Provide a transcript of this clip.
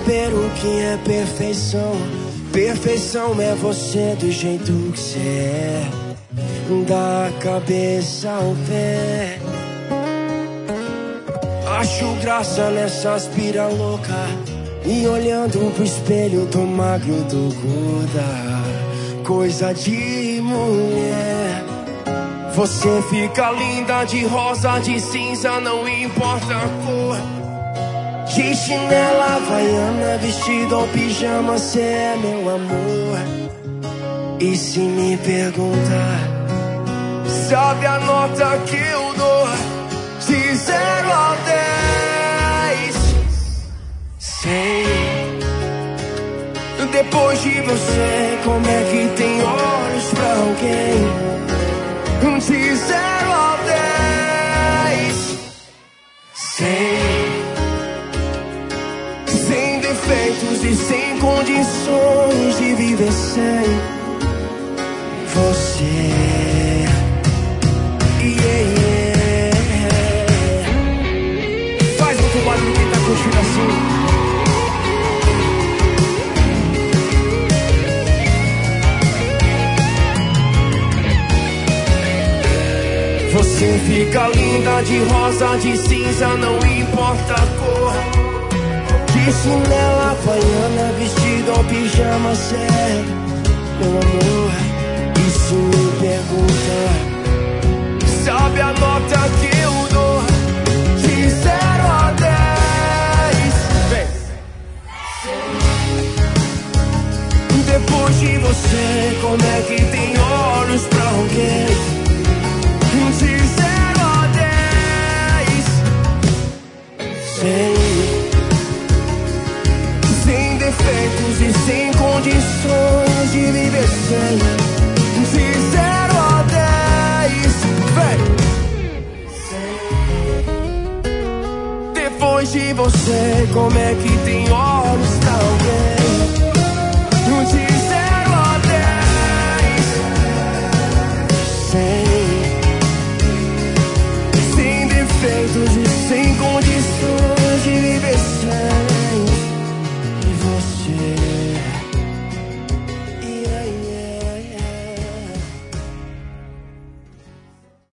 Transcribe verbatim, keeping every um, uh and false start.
saber o que é perfeição. Perfeição é você do jeito que cê é, da cabeça ao pé. Acho graça nessa aspira louca, e olhando pro espelho tô magro, tô gorda, coisa de mulher. Você fica linda de rosa, de cinza, não importa a cor. De chinela, havaiana, vestido ou pijama, cê é meu amor. E se me perguntar, sabe a nota que eu dou? De zero a dez, sei. Depois de você, como é que tem olhos pra alguém? De zero a dez, sei. Sem defeitos e sem condições de viver sem você. Yeah, yeah. Faz muito barulho quem tá curtindo assim. Você fica linda de rosa, de cinza, não importa a cor. De chinela, havaiana, vestido ou pijama, cê é meu amor. E se me perguntar, sabe a nota que eu dou? De zero a dez, vem. Depois de você, como é que tem olhos pra alguém? De zero a dez, sem, sem defeitos e sem condições de viver sem. De zero a dez, vem. Depois de você, como é que tem hora?